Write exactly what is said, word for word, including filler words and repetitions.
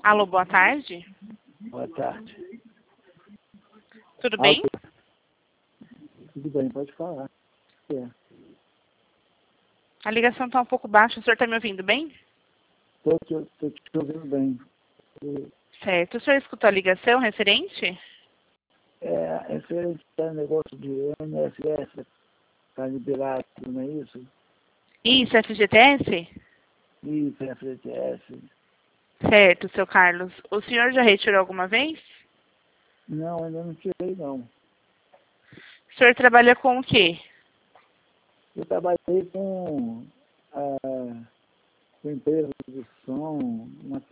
Alô, boa tarde. Boa tarde. Tudo bem? Tudo bem, pode falar. É. A ligação está um pouco baixa. O senhor está me ouvindo bem? Estou te, tô te ouvindo bem. Certo. O senhor escutou a ligação referente? É, referente ao negócio de N S S para liberar, não é isso? Isso, F G T S? Isso, F G T S. Certo, seu Carlos. O senhor já retirou alguma vez? Não, ainda não tirei, não. O senhor trabalha com o quê? Eu trabalhei com, ah, com empresas de som, uma